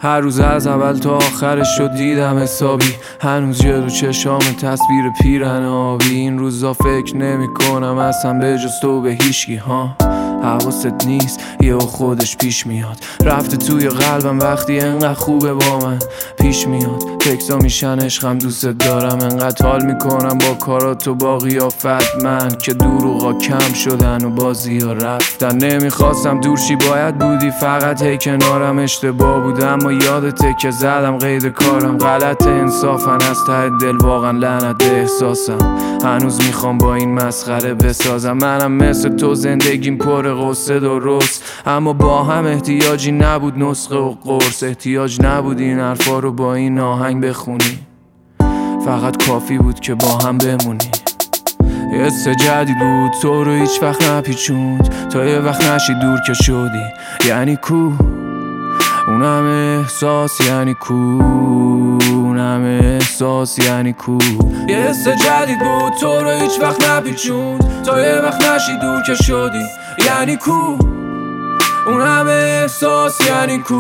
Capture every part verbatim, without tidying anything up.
هر روز از اول تا آخرش شد دیدم حسابی، هنوز جلو چشام تصویر پیرن آبی. این روزا فکر نمی کنم اصلا به جز تو به هیچکی ها. حواست نیست یه خودش پیش میاد، رفته توی قلبم وقتی انقدر خوبه با من پیش میاد. تکسا میشن عشقم دوست دارم، انقدر حال میکنم با کارات و با قیافت من که دروغا کم شدن و بازی ها رفتن. نمیخواستم دورشی باید بودی، فقط هی کنارم اشتباه بود، اما یادته که زدم قید کارم غلط انصافن. از ته دل واقعا لعنت احساسم، هنوز میخوام با این مسخره بسازم. منم مثل تو زندگیم پر قصه درست، اما با هم احتیاجی نبود نسخه و قرص. احتیاج نبود این حرفا رو با این آهنگ بخونی، فقط کافی بود که با هم بمونی. یه حس جدید بود تو رو هیچ وقت نپیچوند، تا یه وقت نشی دور که شدی یعنی کو. اونم احساس یعنی کو، اونم احساس یعنی کو. یه حس جدید بود تو رو هیچ وقت نپیچوند، تا یه وقت نشی دور که شدی یعنی کو. اونم احساس یعنی کو،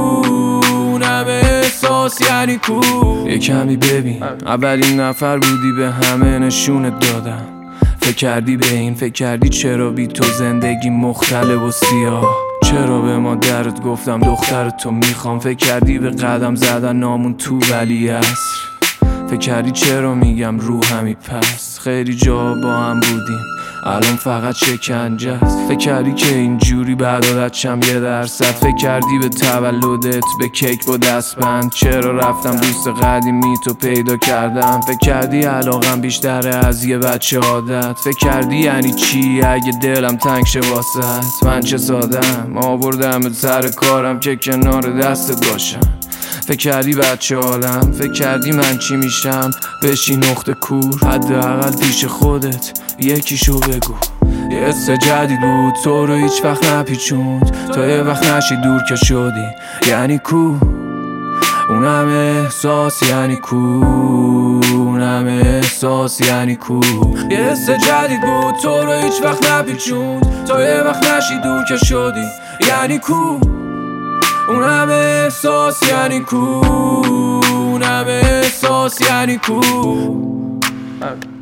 اونم احساس یعنی کو. یه کمی ببین اولین نفر بودی به همه نشونت دادم. فکر کردی به این، فکر کردی چرا بی تو زندگی مختلف و سیاه، چرا به مادرت گفتم دخترت تو میخوام. فکر کردی به قدم زدن نامون تو ولی عصر، فکر کردی چرا میگم روحمی پس. خیلی جا با هم بودیم الان فقط شکنجه است. فکر کردی که اینجوری بعد عادتشم یه درصد. فکر کردی به تولدت به کیک با دستبند، چرا رفتم دوست قدیمی تو پیدا کردم. فکر کردی علاقم بیشتره از یه بچه عادت. فکر کردی یعنی چی اگه دلم تنگ شه واسهت. من چه سادم آوردم به سر کارم که کنار دستت باشم. فکر کردی بچه عالم، فکر کردی من چی میشم بشی نقطه کور. حداقل پیش خودت یکیشو بگو. یه حس جدید بود تو رو هیچ وقت نپیچوند، تا یه وقت نشی دور که شدی یعنی کو. اونم احساس یعنی کو، اونم احساس یعنی کو. یه حس جدید بود تو رو هیچ وقت نپیچوند، تا یه وقت نشی دور که شدی یعنی کو. اونم احساس یعنی کو، اونم احساس یعنی کو.